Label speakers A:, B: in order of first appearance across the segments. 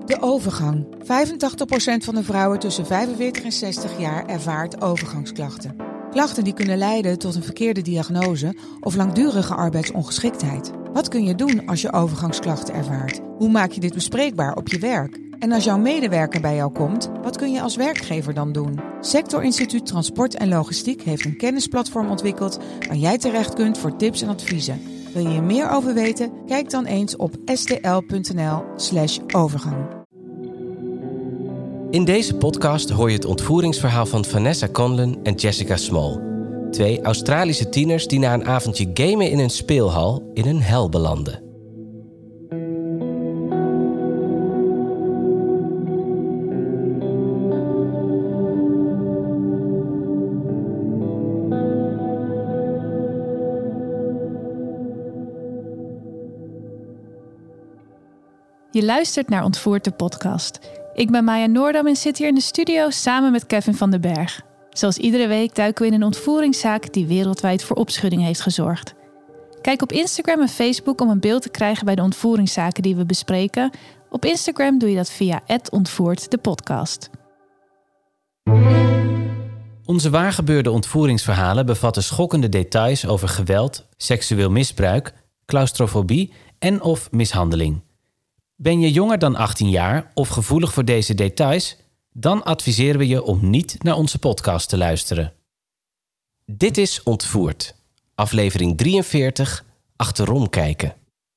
A: De overgang. 85% van de vrouwen tussen 45 en 60 jaar ervaart overgangsklachten. Klachten die kunnen leiden tot een verkeerde diagnose of langdurige arbeidsongeschiktheid. Wat kun je doen als je overgangsklachten ervaart? Hoe maak je dit bespreekbaar op je werk? En als jouw medewerker bij jou komt, wat kun je als werkgever dan doen? Sectorinstituut Transport en Logistiek heeft een kennisplatform ontwikkeld waar jij terecht kunt voor tips en adviezen. Wil je er meer over weten? Kijk dan eens op stl.nl/overgang.
B: In deze podcast hoor je het ontvoeringsverhaal van Vanessa Conlon en Jessica Small. 2 Australische tieners die na een avondje gamen in een speelhal in een hel belanden.
C: Je luistert naar Ontvoerd de podcast. Ik ben Maya Noordam en zit hier in de studio samen met Kevin van den Berg. Zoals iedere week duiken we in een ontvoeringszaak die wereldwijd voor opschudding heeft gezorgd. Kijk op Instagram en Facebook om een beeld te krijgen bij de ontvoeringszaken die we bespreken. Op Instagram doe je dat via @ontvoerddepodcast.
B: Onze waargebeurde ontvoeringsverhalen bevatten schokkende details over geweld, seksueel misbruik, claustrofobie en of mishandeling. Ben je jonger dan 18 jaar of gevoelig voor deze details? Dan adviseren we je om niet naar onze podcast te luisteren. Dit is Ontvoerd, aflevering 43, Achterom kijken.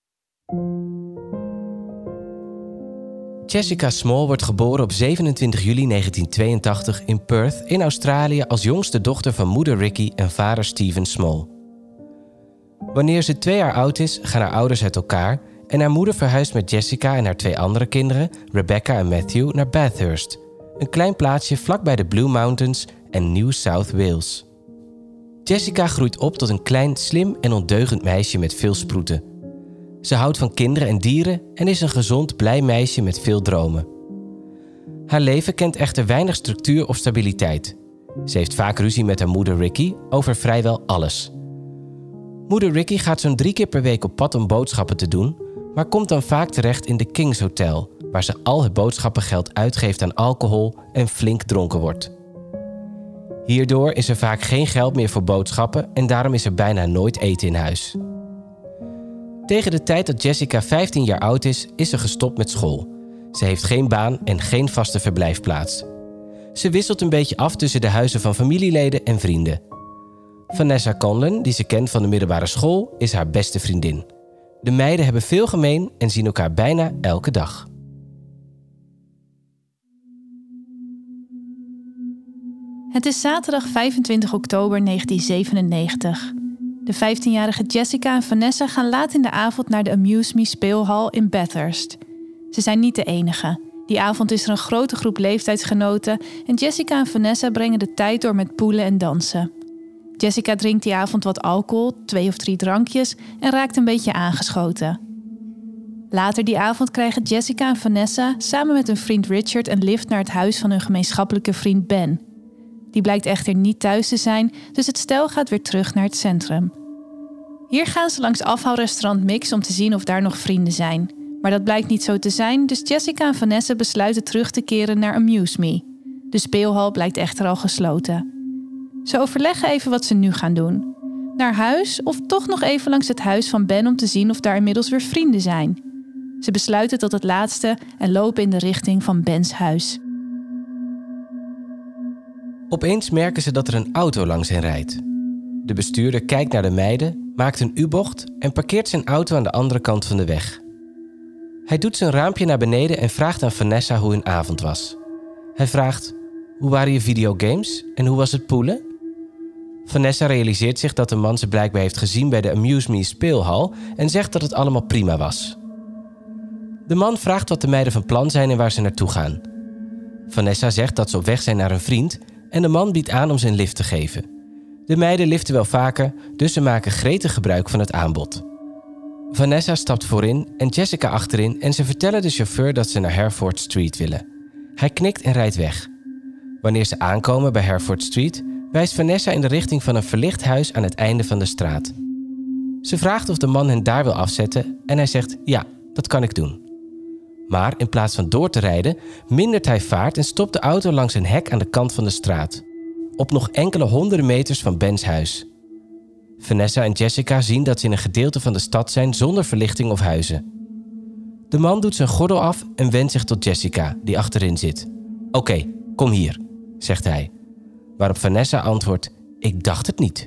B: Jessica Small wordt geboren op 27 juli 1982 in Perth in Australië als jongste dochter van moeder Ricky en vader Stephen Small. Wanneer ze 2 jaar oud is, gaan haar ouders uit elkaar en haar moeder verhuist met Jessica en haar 2 andere kinderen, Rebecca en Matthew, naar Bathurst, een klein plaatsje vlakbij de Blue Mountains en New South Wales. Jessica groeit op tot een klein, slim en ondeugend meisje met veel sproeten. Ze houdt van kinderen en dieren en is een gezond, blij meisje met veel dromen. Haar leven kent echter weinig structuur of stabiliteit. Ze heeft vaak ruzie met haar moeder Ricky over vrijwel alles. Moeder Ricky gaat zo'n 3 keer per week op pad om boodschappen te doen, maar komt dan vaak terecht in de King's Hotel, waar ze al het boodschappengeld uitgeeft aan alcohol en flink dronken wordt. Hierdoor is er vaak geen geld meer voor boodschappen en daarom is er bijna nooit eten in huis. Tegen de tijd dat Jessica 15 jaar oud is, is ze gestopt met school. Ze heeft geen baan en geen vaste verblijfplaats. Ze wisselt een beetje af tussen de huizen van familieleden en vrienden. Vanessa Conlon, die ze kent van de middelbare school, is haar beste vriendin. De meiden hebben veel gemeen en zien elkaar bijna elke dag.
C: Het is zaterdag 25 oktober 1997. De 15-jarige Jessica en Vanessa gaan laat in de avond naar de Amuse Me speelhal in Bathurst. Ze zijn niet de enige. Die avond is er een grote groep leeftijdsgenoten en Jessica en Vanessa brengen de tijd door met poelen en dansen. Jessica drinkt die avond wat alcohol, 2 of 3 drankjes en raakt een beetje aangeschoten. Later die avond krijgen Jessica en Vanessa samen met hun vriend Richard een lift naar het huis van hun gemeenschappelijke vriend Ben. Die blijkt echter niet thuis te zijn, dus het stel gaat weer terug naar het centrum. Hier gaan ze langs afhaalrestaurant Mix om te zien of daar nog vrienden zijn. Maar dat blijkt niet zo te zijn, dus Jessica en Vanessa besluiten terug te keren naar Amuse Me. De speelhal blijkt echter al gesloten. Ze overleggen even wat ze nu gaan doen. Naar huis of toch nog even langs het huis van Ben om te zien of daar inmiddels weer vrienden zijn. Ze besluiten tot het laatste en lopen in de richting van Bens huis.
B: Opeens merken ze dat er een auto langs hen rijdt. De bestuurder kijkt naar de meiden, maakt een U-bocht en parkeert zijn auto aan de andere kant van de weg. Hij doet zijn raampje naar beneden en vraagt aan Vanessa hoe hun avond was. Hij vraagt: hoe waren je videogames en hoe was het poelen? Vanessa realiseert zich dat de man ze blijkbaar heeft gezien bij de Amuse Me speelhal en zegt dat het allemaal prima was. De man vraagt wat de meiden van plan zijn en waar ze naartoe gaan. Vanessa zegt dat ze op weg zijn naar een vriend en de man biedt aan om ze een lift te geven. De meiden liften wel vaker, dus ze maken gretig gebruik van het aanbod. Vanessa stapt voorin en Jessica achterin en ze vertellen de chauffeur dat ze naar Hereford Street willen. Hij knikt en rijdt weg. Wanneer ze aankomen bij Hereford Street, wijst Vanessa in de richting van een verlicht huis aan het einde van de straat. Ze vraagt of de man hen daar wil afzetten en hij zegt ja, dat kan ik doen. Maar in plaats van door te rijden, mindert hij vaart en stopt de auto langs een hek aan de kant van de straat. Op nog enkele honderden meters van Ben's huis. Vanessa en Jessica zien dat ze in een gedeelte van de stad zijn zonder verlichting of huizen. De man doet zijn gordel af en wendt zich tot Jessica, die achterin zit. Oké, kom hier, zegt hij. Waarop Vanessa antwoordt, ik dacht het niet.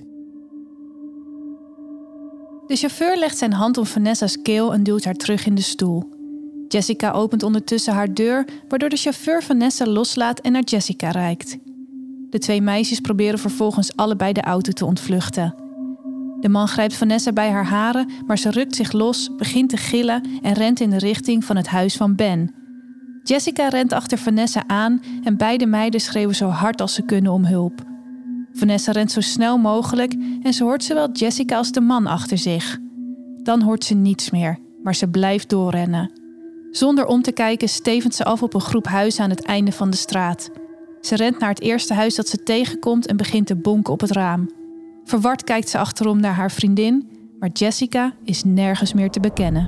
C: De chauffeur legt zijn hand om Vanessa's keel en duwt haar terug in de stoel. Jessica opent ondertussen haar deur, waardoor de chauffeur Vanessa loslaat en naar Jessica reikt. De 2 meisjes proberen vervolgens allebei de auto te ontvluchten. De man grijpt Vanessa bij haar haren, maar ze rukt zich los, begint te gillen en rent in de richting van het huis van Ben. Jessica rent achter Vanessa aan en beide meiden schreeuwen zo hard als ze kunnen om hulp. Vanessa rent zo snel mogelijk en ze hoort zowel Jessica als de man achter zich. Dan hoort ze niets meer, maar ze blijft doorrennen. Zonder om te kijken stevent ze af op een groep huizen aan het einde van de straat. Ze rent naar het eerste huis dat ze tegenkomt en begint te bonken op het raam. Verward kijkt ze achterom naar haar vriendin, maar Jessica is nergens meer te bekennen.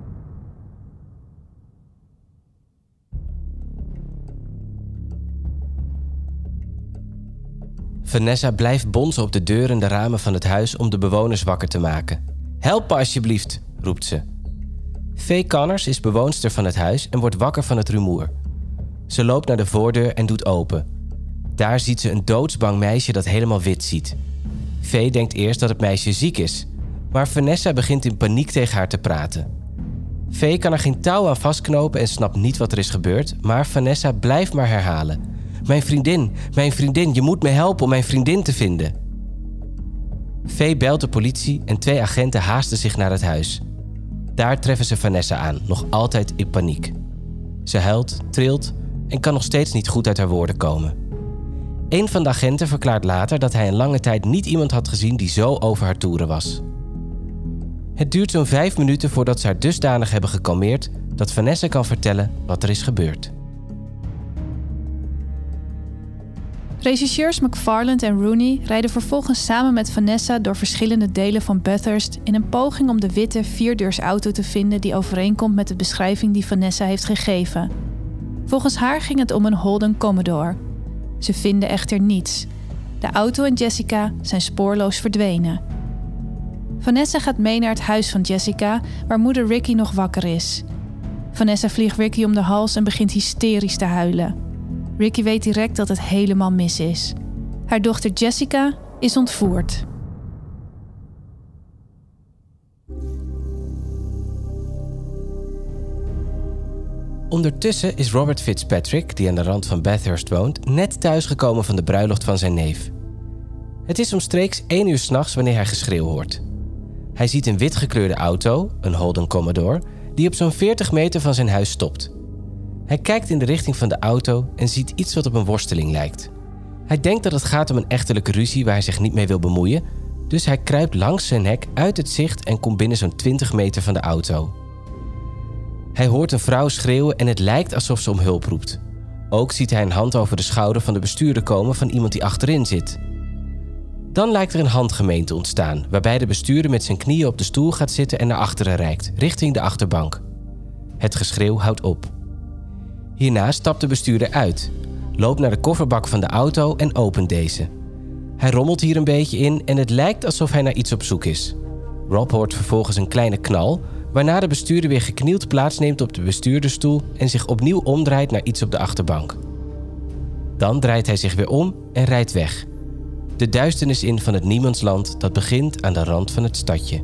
B: Vanessa blijft bonzen op de deur en de ramen van het huis om de bewoners wakker te maken. Help me alsjeblieft, roept ze. Faye Connors is bewoonster van het huis en wordt wakker van het rumoer. Ze loopt naar de voordeur en doet open. Daar ziet ze een doodsbang meisje dat helemaal wit ziet. Faye denkt eerst dat het meisje ziek is, maar Vanessa begint in paniek tegen haar te praten. Faye kan er geen touw aan vastknopen en snapt niet wat er is gebeurd, maar Vanessa blijft maar herhalen. Mijn vriendin, je moet me helpen om mijn vriendin te vinden. Faye belt de politie en 2 agenten haasten zich naar het huis. Daar treffen ze Vanessa aan, nog altijd in paniek. Ze huilt, trilt en kan nog steeds niet goed uit haar woorden komen. Een van de agenten verklaart later dat hij een lange tijd niet iemand had gezien die zo over haar toeren was. Het duurt zo'n 5 minuten voordat ze haar dusdanig hebben gekalmeerd dat Vanessa kan vertellen wat er is gebeurd.
C: Rechercheurs McFarland en Rooney rijden vervolgens samen met Vanessa door verschillende delen van Bathurst in een poging om de witte 4-deursauto te vinden die overeenkomt met de beschrijving die Vanessa heeft gegeven. Volgens haar ging het om een Holden Commodore. Ze vinden echter niets. De auto en Jessica zijn spoorloos verdwenen. Vanessa gaat mee naar het huis van Jessica, waar moeder Ricky nog wakker is. Vanessa vliegt Ricky om de hals en begint hysterisch te huilen. Ricky weet direct dat het helemaal mis is. Haar dochter Jessica is ontvoerd.
B: Ondertussen is Robert Fitzpatrick, die aan de rand van Bathurst woont, net thuisgekomen van de bruiloft van zijn neef. Het is omstreeks 1 uur 's nachts wanneer hij geschreeuw hoort. Hij ziet een witgekleurde auto, een Holden Commodore, die op zo'n 40 meter van zijn huis stopt. Hij kijkt in de richting van de auto en ziet iets wat op een worsteling lijkt. Hij denkt dat het gaat om een echtelijke ruzie waar hij zich niet mee wil bemoeien, dus hij kruipt langs zijn hek uit het zicht en komt binnen zo'n 20 meter van de auto. Hij hoort een vrouw schreeuwen en het lijkt alsof ze om hulp roept. Ook ziet hij een hand over de schouder van de bestuurder komen van iemand die achterin zit. Dan lijkt er een handgemeen te ontstaan, waarbij de bestuurder met zijn knieën op de stoel gaat zitten en naar achteren reikt, richting de achterbank. Het geschreeuw houdt op. Hierna stapt de bestuurder uit, loopt naar de kofferbak van de auto en opent deze. Hij rommelt hier een beetje in en het lijkt alsof hij naar iets op zoek is. Rob hoort vervolgens een kleine knal, waarna de bestuurder weer geknield plaatsneemt op de bestuurdersstoel en zich opnieuw omdraait naar iets op de achterbank. Dan draait hij zich weer om en rijdt weg. De duisternis in van het niemandsland dat begint aan de rand van het stadje.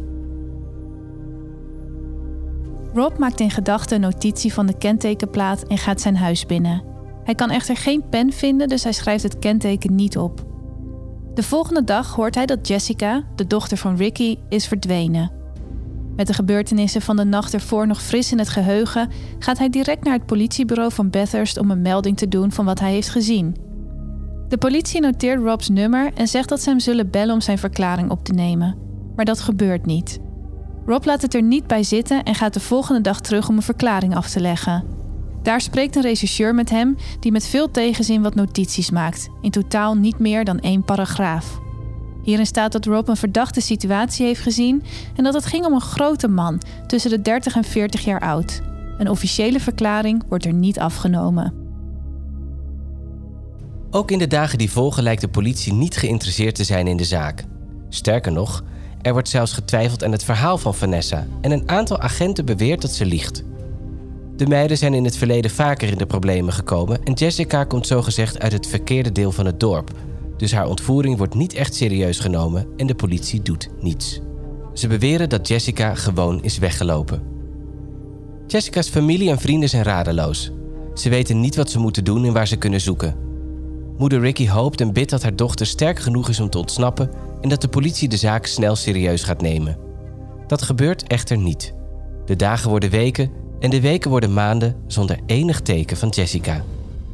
C: Rob maakt in gedachten een notitie van de kentekenplaat en gaat zijn huis binnen. Hij kan echter geen pen vinden, dus hij schrijft het kenteken niet op. De volgende dag hoort hij dat Jessica, de dochter van Ricky, is verdwenen. Met de gebeurtenissen van de nacht ervoor nog fris in het geheugen, gaat hij direct naar het politiebureau van Bathurst om een melding te doen van wat hij heeft gezien. De politie noteert Rob's nummer en zegt dat ze hem zullen bellen om zijn verklaring op te nemen. Maar dat gebeurt niet. Rob laat het er niet bij zitten en gaat de volgende dag terug om een verklaring af te leggen. Daar spreekt een rechercheur met hem die met veel tegenzin wat notities maakt. In totaal niet meer dan 1 paragraaf. Hierin staat dat Rob een verdachte situatie heeft gezien en dat het ging om een grote man tussen de 30 en 40 jaar oud. Een officiële verklaring wordt er niet afgenomen.
B: Ook in de dagen die volgen lijkt de politie niet geïnteresseerd te zijn in de zaak. Sterker nog, er wordt zelfs getwijfeld aan het verhaal van Vanessa en een aantal agenten beweert dat ze liegt. De meiden zijn in het verleden vaker in de problemen gekomen en Jessica komt zogezegd uit het verkeerde deel van het dorp. Dus haar ontvoering wordt niet echt serieus genomen en de politie doet niets. Ze beweren dat Jessica gewoon is weggelopen. Jessica's familie en vrienden zijn radeloos. Ze weten niet wat ze moeten doen en waar ze kunnen zoeken. Moeder Ricky hoopt en bidt dat haar dochter sterk genoeg is om te ontsnappen en dat de politie de zaak snel serieus gaat nemen. Dat gebeurt echter niet. De dagen worden weken en de weken worden maanden zonder enig teken van Jessica.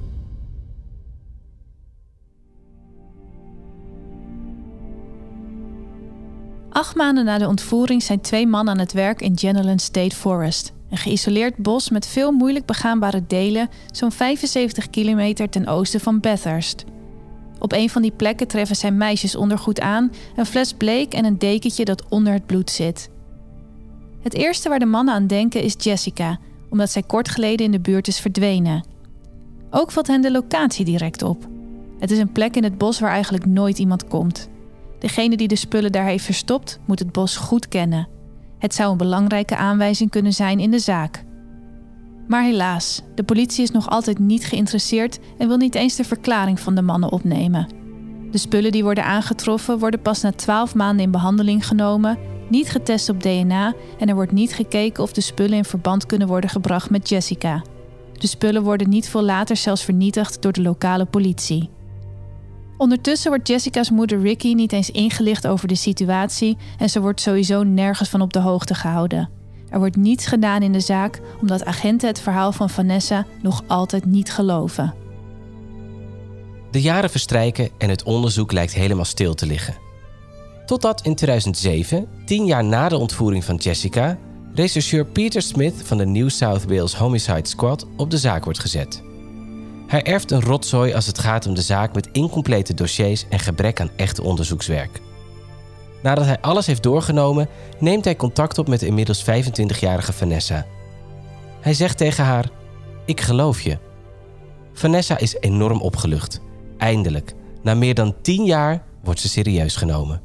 C: Acht maanden na de ontvoering zijn 2 mannen aan het werk in Jenolan State Forest. Een geïsoleerd bos met veel moeilijk begaanbare delen, zo'n 75 kilometer ten oosten van Bathurst. Op een van die plekken treffen zij meisjesondergoed aan, een fles bleek en een dekentje dat onder het bloed zit. Het eerste waar de mannen aan denken is Jessica, omdat zij kort geleden in de buurt is verdwenen. Ook valt hen de locatie direct op. Het is een plek in het bos waar eigenlijk nooit iemand komt. Degene die de spullen daar heeft verstopt, moet het bos goed kennen. Het zou een belangrijke aanwijzing kunnen zijn in de zaak. Maar helaas, de politie is nog altijd niet geïnteresseerd en wil niet eens de verklaring van de mannen opnemen. De spullen die worden aangetroffen worden pas na 12 maanden in behandeling genomen, niet getest op DNA en er wordt niet gekeken of de spullen in verband kunnen worden gebracht met Jessica. De spullen worden niet veel later zelfs vernietigd door de lokale politie. Ondertussen wordt Jessica's moeder Ricky niet eens ingelicht over de situatie en ze wordt sowieso nergens van op de hoogte gehouden. Er wordt niets gedaan in de zaak omdat agenten het verhaal van Vanessa nog altijd niet geloven.
B: De jaren verstrijken en het onderzoek lijkt helemaal stil te liggen. Totdat in 2007, 10 jaar na de ontvoering van Jessica, rechercheur Peter Smith van de New South Wales Homicide Squad op de zaak wordt gezet. Hij erft een rotzooi als het gaat om de zaak met incomplete dossiers en gebrek aan echt onderzoekswerk. Nadat hij alles heeft doorgenomen, neemt hij contact op met de inmiddels 25-jarige Vanessa. Hij zegt tegen haar: "Ik geloof je." Vanessa is enorm opgelucht. Eindelijk, na meer dan 10 jaar, wordt ze serieus genomen.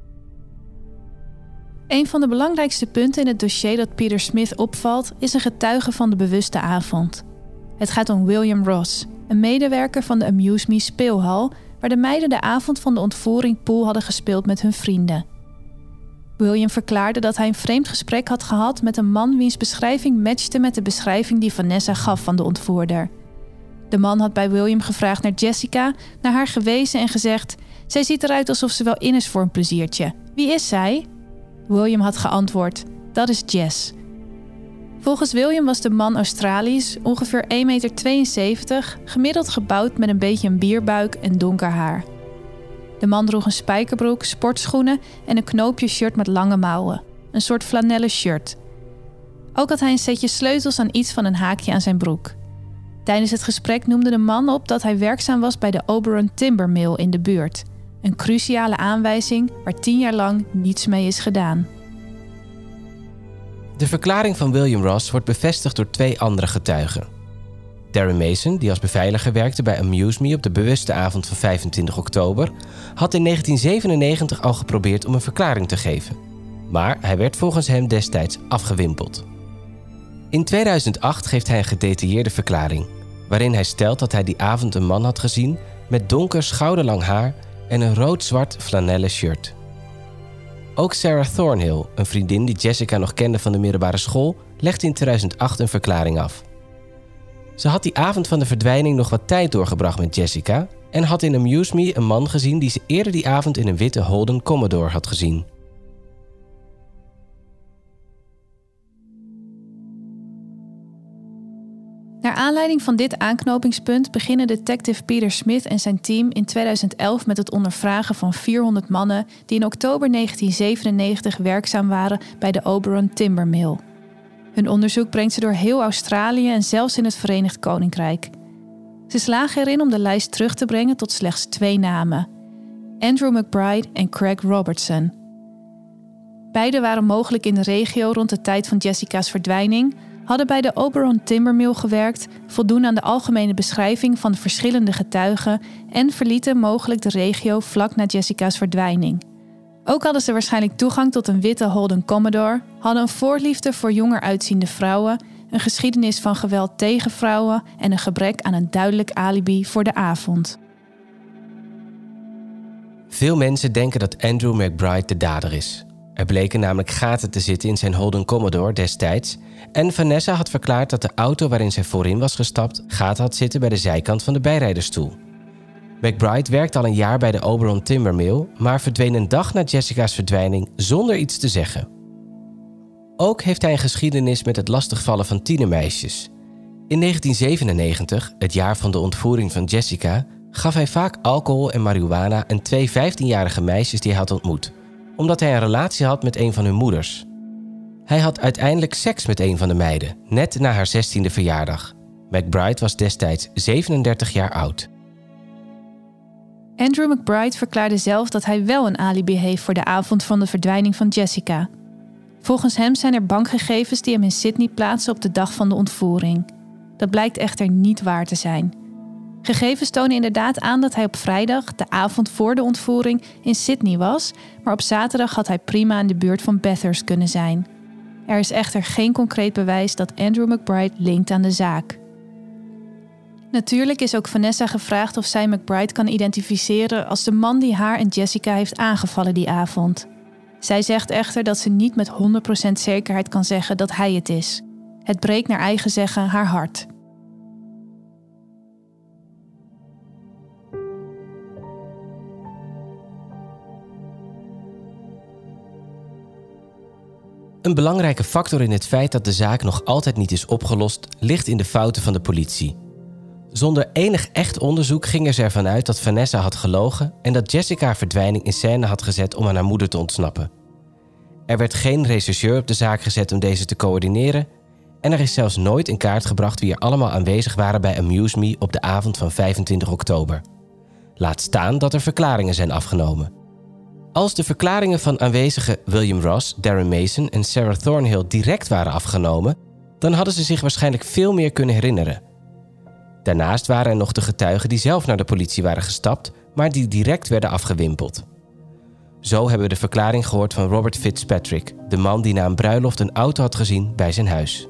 C: Een van de belangrijkste punten in het dossier dat Peter Smith opvalt, is een getuige van de bewuste avond. Het gaat om William Ross, een medewerker van de Amuse Me speelhal, waar de meiden de avond van de ontvoering pool hadden gespeeld met hun vrienden. William verklaarde dat hij een vreemd gesprek had gehad met een man wiens beschrijving matchte met de beschrijving die Vanessa gaf van de ontvoerder. De man had bij William gevraagd naar Jessica, naar haar gewezen en gezegd: "Zij ziet eruit alsof ze wel in is voor een pleziertje. Wie is zij?" William had geantwoord: "Dat is Jess." Volgens William was de man Australisch, ongeveer 1,72 meter, gemiddeld gebouwd met een beetje een bierbuik en donker haar. De man droeg een spijkerbroek, sportschoenen en een knoopje shirt met lange mouwen, een soort flanellen shirt. Ook had hij een setje sleutels aan iets van een haakje aan zijn broek. Tijdens het gesprek noemde de man op dat hij werkzaam was bij de Oberon Timber Mill in de buurt. Een cruciale aanwijzing waar 10 jaar lang niets mee is gedaan.
B: De verklaring van William Ross wordt bevestigd door 2 andere getuigen. Darren Mason, die als beveiliger werkte bij Amuse Me op de bewuste avond van 25 oktober... had in 1997 al geprobeerd om een verklaring te geven. Maar hij werd volgens hem destijds afgewimpeld. In 2008 geeft hij een gedetailleerde verklaring, waarin hij stelt dat hij die avond een man had gezien met donker schouderlang haar en een rood-zwart flanellen shirt. Ook Sarah Thornhill, een vriendin die Jessica nog kende van de middelbare school, legde in 2008 een verklaring af. Ze had die avond van de verdwijning nog wat tijd doorgebracht met Jessica en had in Amuse Me een man gezien die ze eerder die avond in een witte Holden Commodore had gezien.
C: Naar aanleiding van dit aanknopingspunt beginnen detective Peter Smith en zijn team in 2011 met het ondervragen van 400 mannen die in oktober 1997 werkzaam waren bij de Oberon Timber Mill. Hun onderzoek brengt ze door heel Australië en zelfs in het Verenigd Koninkrijk. Ze slagen erin om de lijst terug te brengen tot slechts 2 namen: Andrew McBride en Craig Robertson. Beiden waren mogelijk in de regio rond de tijd van Jessica's verdwijning, hadden bij de Oberon Timber Mill gewerkt, voldoen aan de algemene beschrijving van de verschillende getuigen en verlieten mogelijk de regio vlak na Jessica's verdwijning. Ook hadden ze waarschijnlijk toegang tot een witte Holden Commodore, hadden een voorliefde voor jonger uitziende vrouwen, een geschiedenis van geweld tegen vrouwen en een gebrek aan een duidelijk alibi voor de avond.
B: Veel mensen denken dat Andrew McBride de dader is. Er bleken namelijk gaten te zitten in zijn Holden Commodore destijds en Vanessa had verklaard dat de auto waarin zij voorin was gestapt gaten had zitten bij de zijkant van de bijrijdersstoel. McBride werkte al een jaar bij de Oberon Timber Mill, maar verdween een dag na Jessica's verdwijning zonder iets te zeggen. Ook heeft hij een geschiedenis met het lastigvallen van tienermeisjes. In 1997, het jaar van de ontvoering van Jessica, gaf hij vaak alcohol en marihuana aan 2 15-jarige meisjes die hij had ontmoet, omdat hij een relatie had met een van hun moeders. Hij had uiteindelijk seks met een van de meiden, net na haar 16e verjaardag. McBride was destijds 37 jaar oud.
C: Andrew McBride verklaarde zelf dat hij wel een alibi heeft voor de avond van de verdwijning van Jessica. Volgens hem zijn er bankgegevens die hem in Sydney plaatsen op de dag van de ontvoering. Dat blijkt echter niet waar te zijn. Gegevens tonen inderdaad aan dat hij op vrijdag, de avond voor de ontvoering, in Sydney was, maar op zaterdag had hij prima in de buurt van Bathurst kunnen zijn. Er is echter geen concreet bewijs dat Andrew McBride linkt aan de zaak. Natuurlijk is ook Vanessa gevraagd of zij McBride kan identificeren als de man die haar en Jessica heeft aangevallen die avond. Zij zegt echter dat ze niet met 100% zekerheid kan zeggen dat hij het is. Het breekt naar eigen zeggen haar hart.
B: Een belangrijke factor in het feit dat de zaak nog altijd niet is opgelost, ligt in de fouten van de politie. Zonder enig echt onderzoek gingen ze ervan uit dat Vanessa had gelogen en dat Jessica haar verdwijning in scène had gezet om aan haar moeder te ontsnappen. Er werd geen rechercheur op de zaak gezet om deze te coördineren en er is zelfs nooit in kaart gebracht wie er allemaal aanwezig waren bij Amuse Me op de avond van 25 oktober. Laat staan dat er verklaringen zijn afgenomen. Als de verklaringen van aanwezigen William Ross, Darren Mason en Sarah Thornhill direct waren afgenomen, dan hadden ze zich waarschijnlijk veel meer kunnen herinneren. Daarnaast waren er nog de getuigen die zelf naar de politie waren gestapt, maar die direct werden afgewimpeld. Zo hebben we de verklaring gehoord van Robert Fitzpatrick, de man die na een bruiloft een auto had gezien bij zijn huis.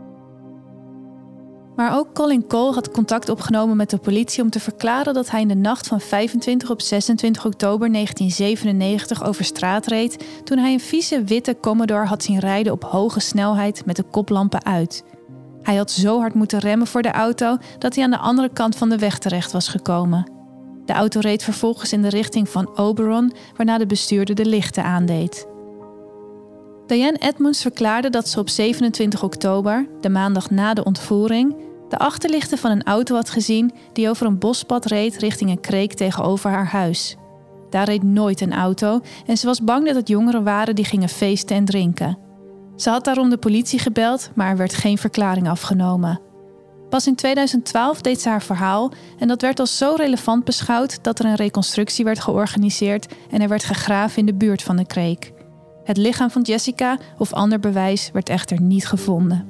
C: Maar ook Colin Cole had contact opgenomen met de politie om te verklaren dat hij in de nacht van 25 op 26 oktober 1997 over straat reed toen hij een vieze witte Commodore had zien rijden op hoge snelheid met de koplampen uit. Hij had zo hard moeten remmen voor de auto dat hij aan de andere kant van de weg terecht was gekomen. De auto reed vervolgens in de richting van Oberon, waarna de bestuurder de lichten aandeed. Diane Edmonds verklaarde dat ze op 27 oktober, de maandag na de ontvoering, de achterlichten van een auto had gezien die over een bospad reed richting een kreek tegenover haar huis. Daar reed nooit een auto en ze was bang dat het jongeren waren die gingen feesten en drinken. Ze had daarom de politie gebeld, maar er werd geen verklaring afgenomen. Pas in 2012 deed ze haar verhaal en dat werd als zo relevant beschouwd dat er een reconstructie werd georganiseerd en er werd gegraven in de buurt van de kreek. Het lichaam van Jessica of ander bewijs werd echter niet gevonden.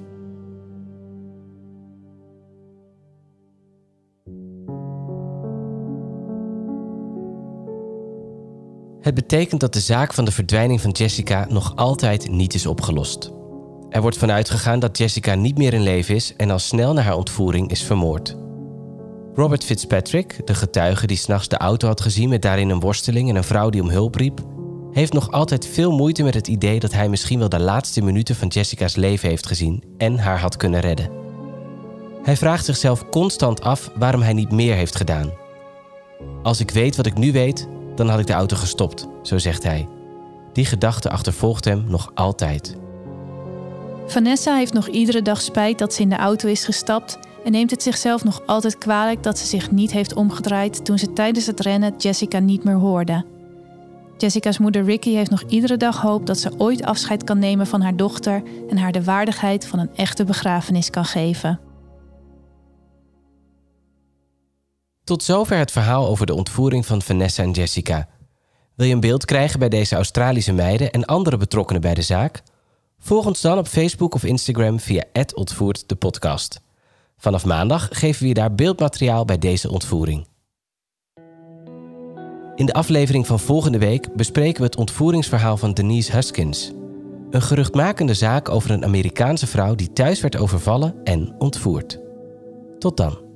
B: Het betekent dat de zaak van de verdwijning van Jessica nog altijd niet is opgelost. Er wordt vanuit gegaan dat Jessica niet meer in leven is en al snel na haar ontvoering is vermoord. Robert Fitzpatrick, de getuige die 's nachts de auto had gezien met daarin een worsteling en een vrouw die om hulp riep, heeft nog altijd veel moeite met het idee dat hij misschien wel de laatste minuten van Jessica's leven heeft gezien en haar had kunnen redden. Hij vraagt zichzelf constant af waarom hij niet meer heeft gedaan. Als ik weet wat ik nu weet, dan had ik de auto gestopt, zo zegt hij. Die gedachte achtervolgt hem nog altijd.
C: Vanessa heeft nog iedere dag spijt dat ze in de auto is gestapt en neemt het zichzelf nog altijd kwalijk dat ze zich niet heeft omgedraaid toen ze tijdens het rennen Jessica niet meer hoorde. Jessica's moeder Ricky heeft nog iedere dag hoop dat ze ooit afscheid kan nemen van haar dochter en haar de waardigheid van een echte begrafenis kan geven.
B: Tot zover het verhaal over de ontvoering van Vanessa en Jessica. Wil je een beeld krijgen bij deze Australische meiden en andere betrokkenen bij de zaak? Volg ons dan op Facebook of Instagram via @ontvoerd_de-podcast. Vanaf maandag geven we je daar beeldmateriaal bij deze ontvoering. In de aflevering van volgende week bespreken we het ontvoeringsverhaal van Denise Huskins. Een geruchtmakende zaak over een Amerikaanse vrouw die thuis werd overvallen en ontvoerd. Tot dan.